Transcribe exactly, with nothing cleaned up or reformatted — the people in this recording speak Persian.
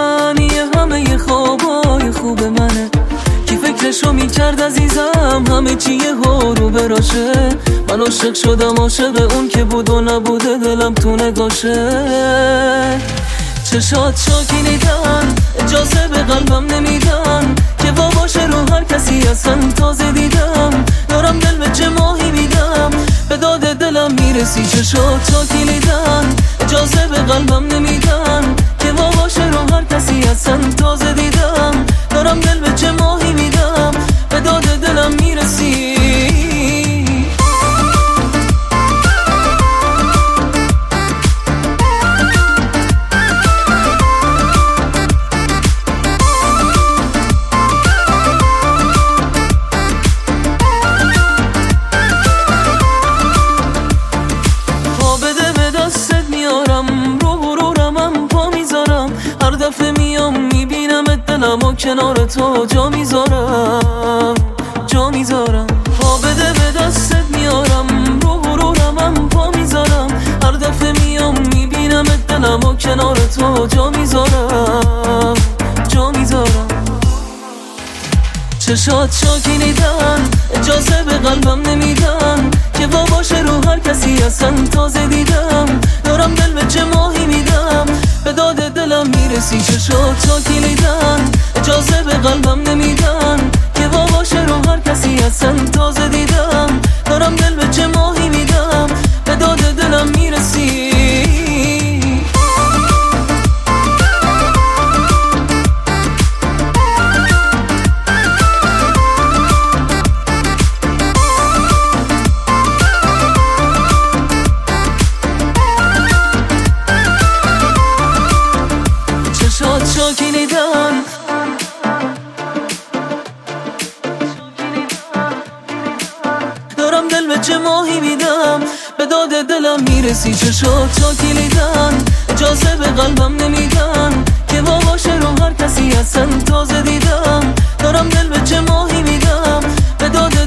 معنی همه خوابای خوب منه. کی فکرشو میکرد عزیزم همه چی یه رو براشه. من عاشق شدم، عاشق اون که بود و نبوده دلم تو نگاشه. چشات شاکینیدن اجازه به قلبم نمیدن که وا باشه رو هر کسی اصلا. تازه دیدم دارم دل به چه ماهی میدم، به داد دلم میرسی. چشات شاکینیدن اجازه به قلبم نمیدن که وا باشه رو هر کسی اصلا. تازه دیدم دارم دل به چه ماهی میدم، به داد دلم میرسی. دلمو کنار تو جا میذارم، جا میذارم. پا بده به دستت میارم، رو غرورمم پا میذارم. هر دفعه میام میبینم دلمو کنار تو جا میذارم، جا میذارم. چشات شاکینیدن اجازه به قلبم نمیدن که وا باشه رو هر کسی اصلا. تازه دیدم دارم دل به چه ماهی میدم، به داد دلم میرسی. چشات شاکینیدن اجازه به قلبم نمیدن که وا باشه رو هر کسی اصلا. تازه دیدم دارم دل به چه ماهی میدم، به داد دلم میرسی. شاکینیدن دارم دل به چه ماهی میدم، به داد دلم میرسی. چشات شاکینیدن اجازه به قلبم نمیدن که وا باشه رو هر کسی اصلا. تازه دیدم دارم دل به چه ماهی میدم، به داد